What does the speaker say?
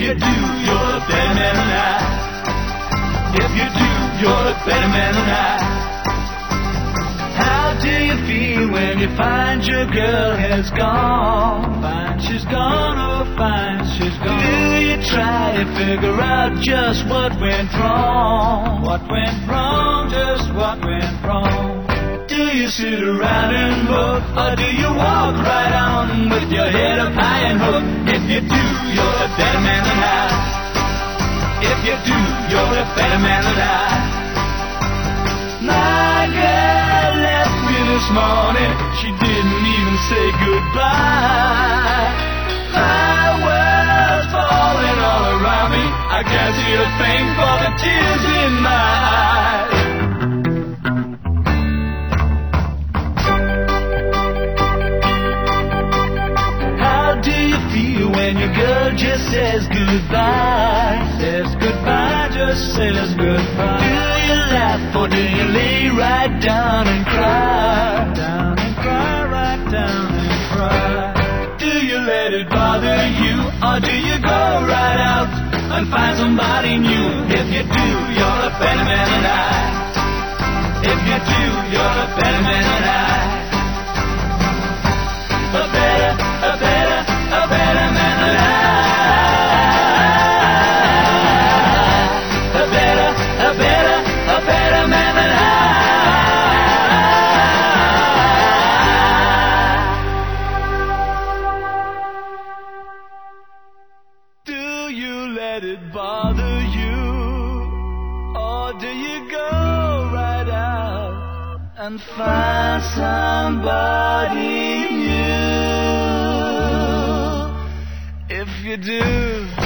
you do, you're a better man than I. If you do, you're a better man than I. How do you feel when you find your girl has gone? Find she's gone, oh find she's gone. Do you try to figure out just what went wrong? What went wrong, just what went wrong? Do you sit around and look, or do you walk right on with your head up high and hook? If you do, you're a better man than I. If you do, you're a better man than I. My girl left me this morning, she didn't even say goodbye. My world's falling all around me, I can't see a thing for the tears in my eyes. When your girl just says goodbye, just says goodbye. Do you laugh or do you lay right down and cry? Down and cry, right down and cry. Do you let it bother you or do you go right out and find somebody new? If you do, you're a better man than I. If you do, you're a better man than I. A better man than I. A better man than I. Do you let it bother you, or do you go right out and find somebody new? If you do,